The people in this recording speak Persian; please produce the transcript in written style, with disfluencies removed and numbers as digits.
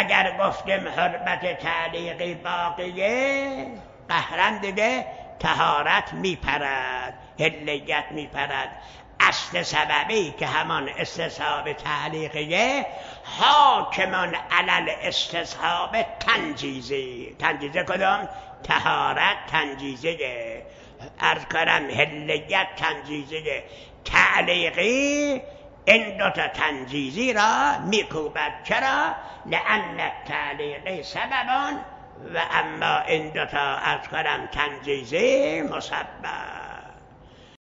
اگر گفتیم حرمت تعلیقی باقیه قهرن دیگه طهارت میپرد، حلیت میپرد. اصل سببی که همان استصحاب تعلیقیه حاکمان علل استصحاب تنجیزی. تنجیزه کدام؟ طهارت تنجیزه، عرض کنم حلیت تنجیزه. تعلیقی این دوتا تنجیزی را میکوبد. چرا؟ لأن تعلیقی سببان و اما این دوتا عرض کنم تنجیزی مسبب.